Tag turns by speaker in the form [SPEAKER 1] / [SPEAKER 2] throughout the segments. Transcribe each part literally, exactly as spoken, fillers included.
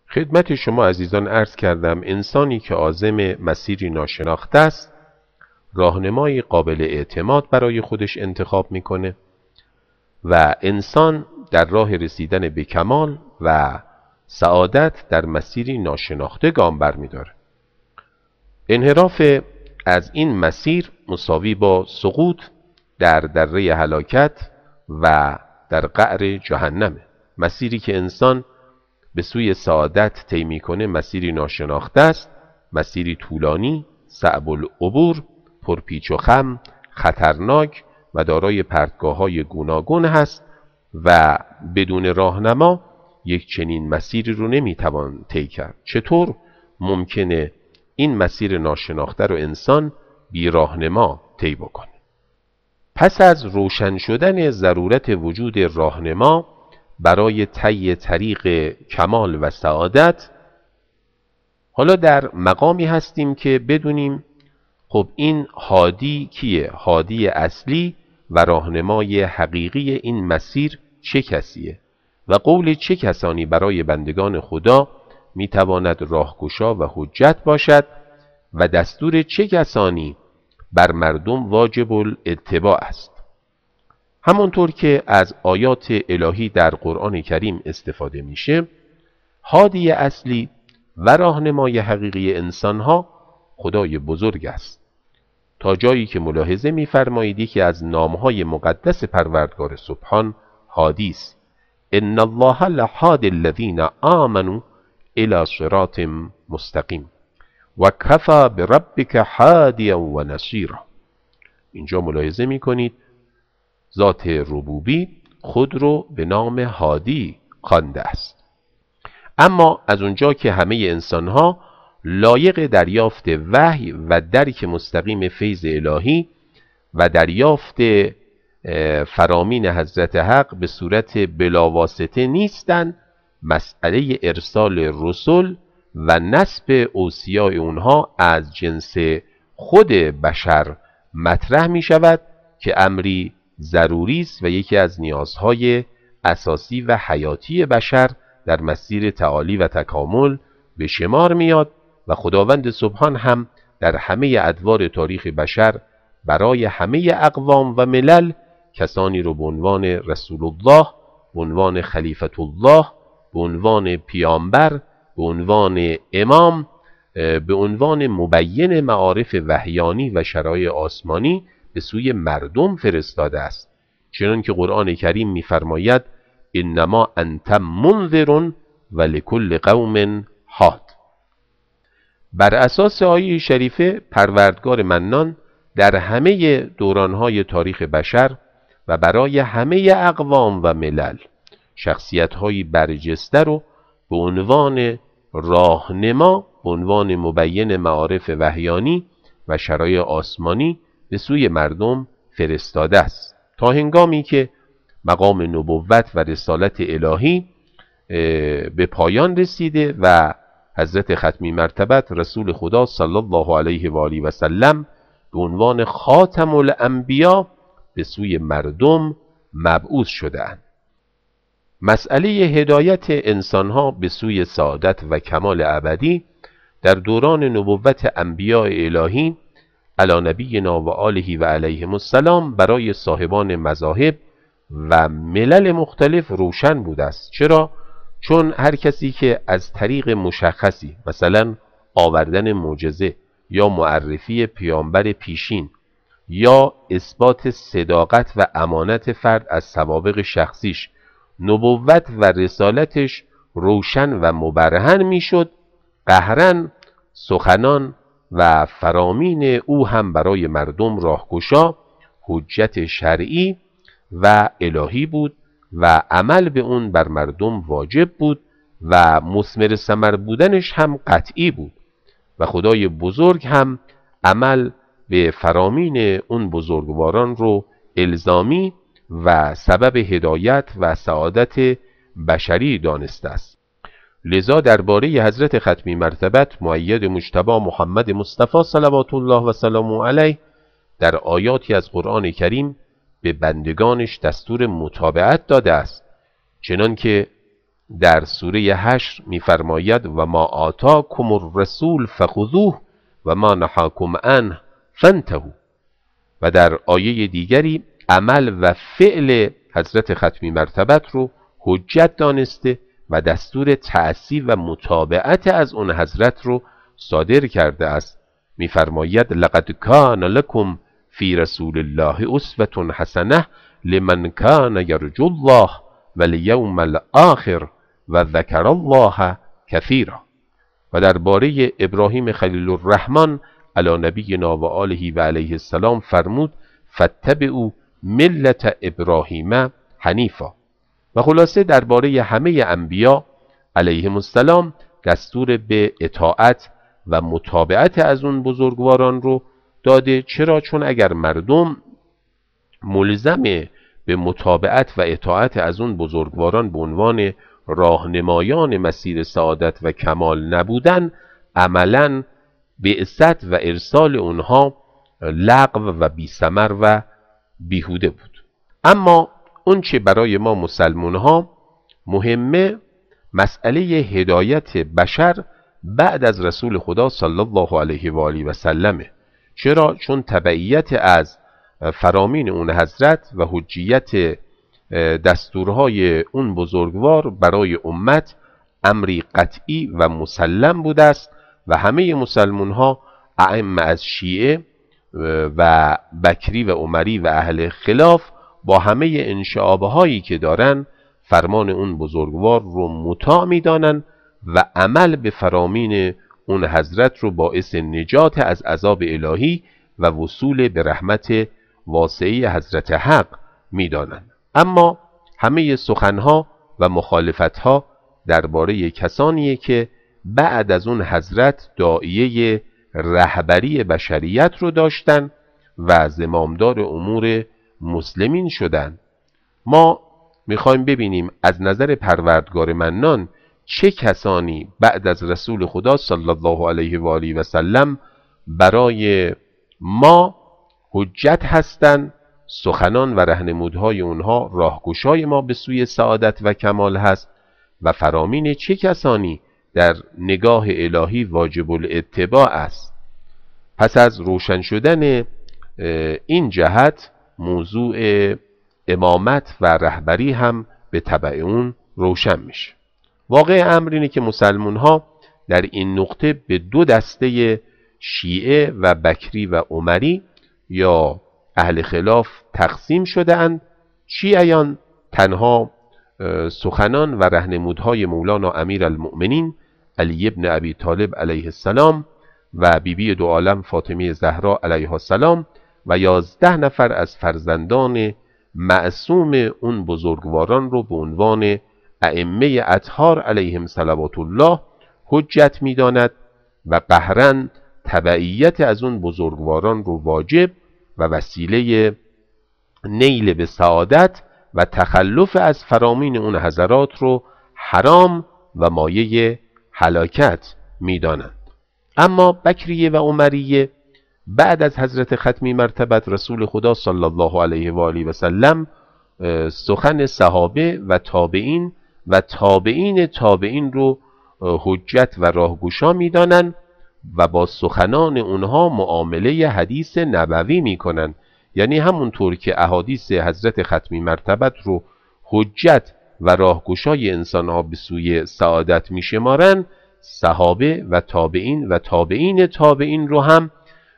[SPEAKER 1] خدمت شما عزیزان عرض کردم انسانی که عازم مسیری ناشناخته است راهنمای قابل اعتماد برای خودش انتخاب میکنه و انسان در راه رسیدن به کمال و سعادت در مسیری ناشناخته گام برمیداره. انحراف از این مسیر مساوی با سقوط در دره هلاکت و در قعر جهنمه. مسیری که انسان به سوی سعادت طی میکنه مسیری ناشناخته است، مسیری طولانی، صعب العبور، پرپیچ و خم، خطرناک و دارای پرتگاه‌های گوناگون هست و بدون راهنما یک چنین مسیری رو نمیتوان طی کرد. چطور ممکنه این مسیر ناشناخته رو انسان بی راهنما طی بکنه؟ پس از روشن شدن ضرورت وجود راهنما برای طی طریق کمال و سعادت، حالا در مقامی هستیم که بدونیم خب این هادی کیه؟ هادی اصلی و راهنمای حقیقی این مسیر چه کسیه و قول چه کسانی برای بندگان خدا میتواند راهگشا و حجت باشد و دستور چه کسانی بر مردم واجب الاتباع است. همونطور که از آیات الهی در قرآن کریم استفاده میشه، هادی اصلی و راهنمای حقیقی انسانها خدای بزرگ است، تا جایی که ملاحظه می‌فرمایید یکی از نامهای مقدس پروردگار سبحان هادی است. ان الله لهادی الذین آمنوا الی صراط مستقیم و کفی بربک هادیا و نصیرا. اینجا ملاحظه می‌کنید ذات ربوبی خود رو به نام هادی خوانده است. اما از اونجا که همه انسانها لایق دریافت وحی و درک مستقیم فیض الهی و دریافت فرامین حضرت حق به صورت بلاواسطه نیستند، مسئله ارسال رسل و نسب اوصیاء اونها از جنس خود بشر مطرح می شود که امری ضروری است و یکی از نیازهای اساسی و حیاتی بشر در مسیر تعالی و تکامل به شمار میاد و خداوند سبحان هم در همه ادوار تاریخ بشر برای همه اقوام و ملل کسانی رو به عنوان رسول الله، به عنوان خلیفت الله، به عنوان پیامبر، به عنوان امام، به عنوان مبین معارف وحیانی و شرایع آسمانی به سوی مردم فرستاده است. چنان که قرآن کریم می‌فرماید انما انت منذر و لکل قوم هاد. بر اساس آیه شریفه پروردگار منان در همه دورانهای تاریخ بشر و برای همه اقوام و ملل شخصیت‌های برجسته رو به عنوان راهنما، به عنوان مبین معارف وحیانی و شرایع آسمانی به سوی مردم فرستاده است تا هنگامی که مقام نبوت و رسالت الهی به پایان رسیده و حضرت ختمی مرتبت رسول خدا صلی الله علیه و آله و سلم به عنوان خاتم الانبیا به سوی مردم مبعوث شده‌اند. مسئله هدایت انسانها به سوی سعادت و کمال ابدی در دوران نبوت انبیاء الهی علی نبینا و آله و علیهم السلام برای صاحبان مذاهب و ملل مختلف روشن بوده است. چرا؟ چون هر کسی که از طریق مشخصی مثلا آوردن معجزه یا معرفی پیامبر پیشین یا اثبات صداقت و امانت فرد از سوابق شخصیش نبوت و رسالتش روشن و مبرهن میشد، قهرن سخنان و فرامین او هم برای مردم راهگشا، حجت شرعی و الهی بود و عمل به اون بر مردم واجب بود و مثمر ثمر بودنش هم قطعی بود و خدای بزرگ هم عمل به فرامین اون بزرگواران رو الزامی و سبب هدایت و سعادت بشری دانسته است. لذا درباره حضرت ختمی مرتبت مؤید مجتبی محمد مصطفی صلوات الله و سلامه علیه در آیاتی از قرآن کریم به بندگانش دستور متابعت داده است، چنان که در سوره حشر می‌فرماید و ما آتاکم الرسول فخذوه و ما نهاکم عنه فانتهوا. و در آیه دیگری عمل و فعل حضرت ختمی مرتبت رو حجت دانسته و دستور تعصی و متابعت از اون حضرت رو صادر کرده است. می‌فرماید لقد کان لکم فی رسول الله اسوة حسنه لمن کان یرجو الله والیوم الآخر و ذکر الله کثیرا. و درباره ابراهیم خلیل الرحمن علی نبینا و آله و علیه السلام فرمود فاتبعوا ملت ابراهیم حنیفا. و خلاصه درباره همه انبیا علیهم السلام دستور به اطاعت و متابعت از اون بزرگواران رو داده. چرا؟ چون اگر مردم ملزم به متابعت و اطاعت از اون بزرگواران به عنوان راهنمایان مسیر سعادت و کمال نبودن، عملاً بعثت و ارسال اونها لغو و بی ثمر و بیهوده بود. اما اون چه برای ما مسلمان ها مهمه مسئله هدایت بشر بعد از رسول خدا صلی الله علیه و آله و سلمه. چرا؟ چون تبعیت از فرامین اون حضرت و حجیت دستورهای اون بزرگوار برای امت امری قطعی و مسلم بوده است و همه مسلمان ها ائمه از شیعه و بکری و عمری و اهل خلاف با همه انشعابه هایی که دارن فرمان اون بزرگوار رو مطاع میدانن و عمل به فرامین اون حضرت رو باعث نجات از عذاب الهی و وصول به رحمت واسعه حضرت حق میدانن. اما همه سخنها و مخالفتها درباره کسانیه که بعد از اون حضرت داعیه رهبری بشریت رو داشتن و زمامدار امور مسلمین شدن. ما میخوایم ببینیم از نظر پروردگار منان چه کسانی بعد از رسول خدا صلی الله علیه و آله و سلم برای ما حجت هستند، سخنان و رهنمودهای اونها راهگشای ما به سوی سعادت و کمال هست و فرامین چه کسانی در نگاه الهی واجب الاتباع است. پس از روشن شدن این جهت موضوع امامت و رهبری هم به تبع اون روشن میشه. واقع امر اینه که مسلمان ها در این نقطه به دو دسته شیعه و بکری و عمری یا اهل خلاف تقسیم شده اند. شیعیان تنها سخنان و رهنمودهای مولانا امیر المؤمنین علی ابن ابی طالب علیه السلام و بیبی دو عالم فاطمه زهرا علیها السلام و یازده نفر از فرزندان معصوم اون بزرگواران رو به عنوان ائمه اطهار علیهم صلوات الله حجت می‌داند و قهرن تبعیت از اون بزرگواران رو واجب و وسیله نیل به سعادت و تخلف از فرامین اون حضرات رو حرام و مایه هلاکت می‌دانند. اما بکریه و عمریه بعد از حضرت ختمی مرتبت رسول خدا صلی الله علیه و آله و سلم سخن صحابه و تابعین و تابعین تابعین رو حجت و راهگشا می‌دانند و با سخنان اونها معامله حدیث نبوی میکنن. یعنی همونطور که احادیث حضرت ختمی مرتبت رو حجت و راهگشای انسانها به سوی سعادت میشمارن، صحابه و تابعین و تابعین تابعین رو هم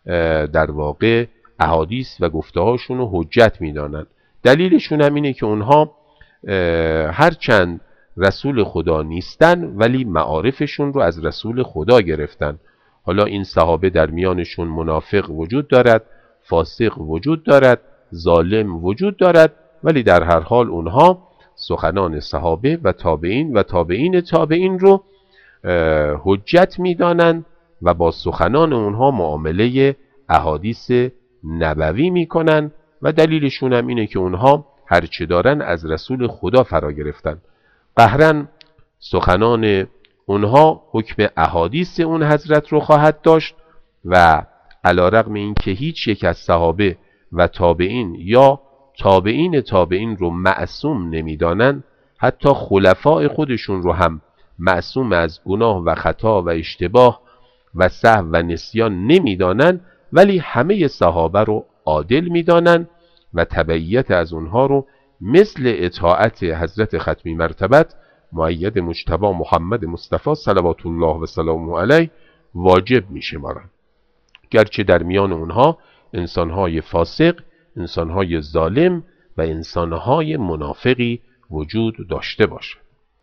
[SPEAKER 1] در واقع احادیث و گفته‌هاشون رو حجت میدانن. دلیلشون هم اینه که اونها هرچند رسول خدا نیستن ولی معارفشون رو از رسول خدا گرفتن. حالا این صحابه در میانشون منافق وجود دارد، فاسق وجود دارد، ظالم وجود دارد، ولی در هر حال اونها سخنان صحابه و تابعین و تابعین تابعین رو حجت میدانند و با سخنان اونها معامله احادیث نبوی میکنن و دلیلشون هم اینه که اونها هرچه دارن از رسول خدا فرا گرفتن. قهرن سخنان اونها حکم احادیث اون حضرت رو خواهد داشت و علی رغم این که هیچ یک از صحابه و تابعین یا تابعین تابعین رو معصوم نمیدانند، حتی خلفای خودشون رو هم معصوم از گناه و خطا و اشتباه و سهو و نسیان نمیدانن، ولی همه صحابه رو عادل میدانن و تبعیت از اونها رو مثل اطاعت حضرت ختمی مرتبت مؤید مجتبی محمد مصطفی صلوات الله و سلامه علیه واجب میشمارن، گرچه در میان اونها انسانهای فاسق، انسانهای ظالم و انسانهای منافقی وجود داشته باشه.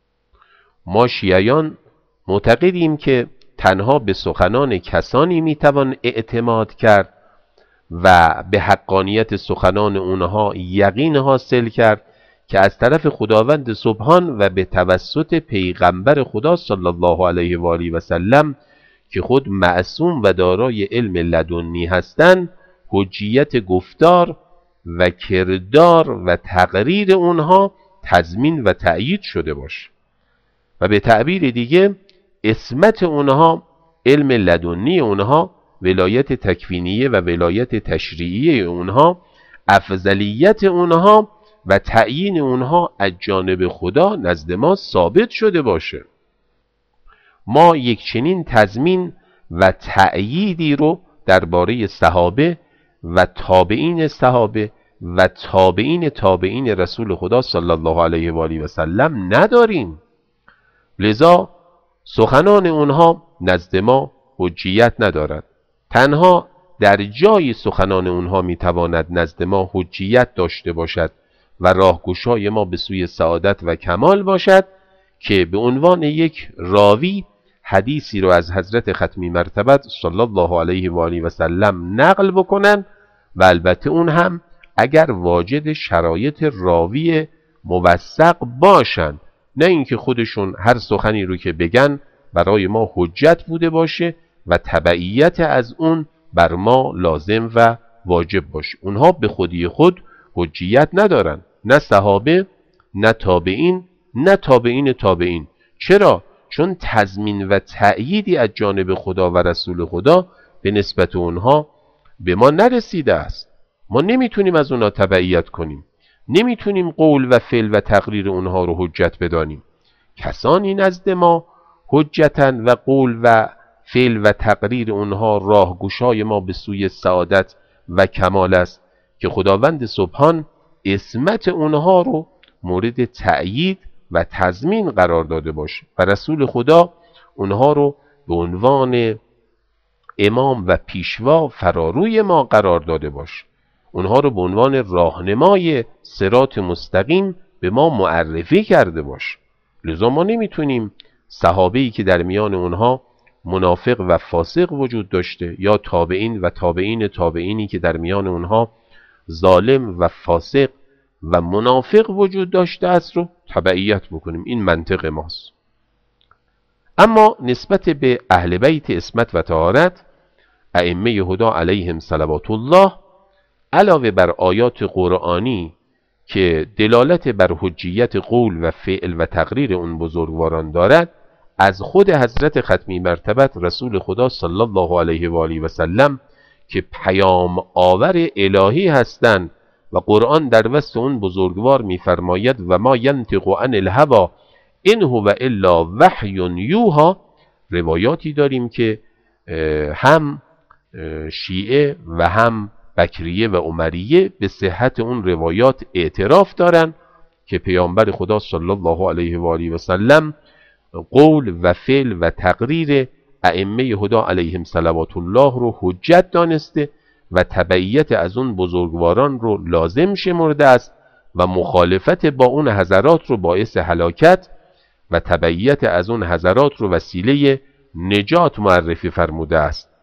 [SPEAKER 1] ما شیعیان معتقدیم که تنها به سخنان کسانی میتوان اعتماد کرد و به حقانیت سخنان اونها یقین حاصل کرد که از طرف خداوند سبحان و به توسط پیغمبر خدا صلی الله علیه و آله و سلم که خود معصوم و دارای علم لدنی هستند، حجیت گفتار و کردار و تقریر اونها تضمین و تأیید شده باشه و به تعبیر دیگه عصمت اونها، علم لدنی اونها، ولایت تکوینیه و ولایت تشریعیه اونها، افضلیت اونها و تعیین اونها از جانب خدا نزد ما ثابت شده باشه. ما یک چنین تضمین و تأییدی رو درباره صحابه و تابعین صحابه و تابعین تابعین رسول خدا صلی الله علیه و آله و سلم نداریم. لذا سخنان اونها نزد ما حجیت ندارد. تنها در جای سخنان اونها میتواند نزد ما حجیت داشته باشد و راهگشای ما به سوی سعادت و کمال باشد که به عنوان یک راوی حدیثی رو از حضرت ختمی مرتبت صلی الله علیه و آله و سلم نقل بکنن و البته اون هم اگر واجد شرایط راوی موثق باشن، نه اینکه خودشون هر سخنی رو که بگن برای ما حجت بوده باشه و تبعیت از اون بر ما لازم و واجب باشه. اونها به خودی خود حجیت ندارن، نه صحابه، نه تابعین، نه تابعین تابعین. چرا؟ چون تضمین و تأییدی از جانب خدا و رسول خدا به نسبت اونها به ما نرسیده است. ما نمیتونیم از اونها تبعیت کنیم، نمیتونیم قول و فعل و تقریر اونها رو حجت بدانیم. کسانی نزد ما حجتن و قول و فعل و تقریر اونها راهگشای ما به سوی سعادت و کمال است که خداوند سبحان عصمت اونها رو مورد تأیید و تضمین قرار داده باشه و رسول خدا اونها رو به عنوان امام و پیشوا فراروی ما قرار داده باشه، اونها رو به عنوان راهنمای صراط مستقیم به ما معرفی کرده باشه. لذا ما نمیتونیم صحابه‌ای که در میان اونها منافق و فاسق وجود داشته یا تابعین و تابعین تابعینی که در میان اونها ظالم و فاسق و منافق وجود داشته است رو تبعیت بکنیم. این منطق ماست. اما نسبت به اهل بیت عصمت و طهارت، ائمه هدی علیهم صلوات الله، علاوه بر آیات قرآنی که دلالت بر حجیت قول و فعل و تقریر اون بزرگواران دارد، از خود حضرت ختمی مرتبت رسول خدا صلی الله علیه و آله و سلم که پیام آور الهی هستند و قرآن در وصف اون بزرگوار می‌فرماید و ما ینطق عن الهوی ان هو الا وحی یوحی. روایاتی داریم که هم شیعه و هم بکریه و عمریه به صحت اون روایات اعتراف دارن که پیامبر خدا صلی الله علیه و آله و سلم قول و فعل و تقریر ائمه هدی علیهم صلوات الله رو حجت دانسته و تبعیت از اون بزرگواران رو لازم شمرده است و مخالفت با اون حضرات رو باعث هلاکت و تبعیت از اون حضرات رو وسیله نجات معرفی فرموده است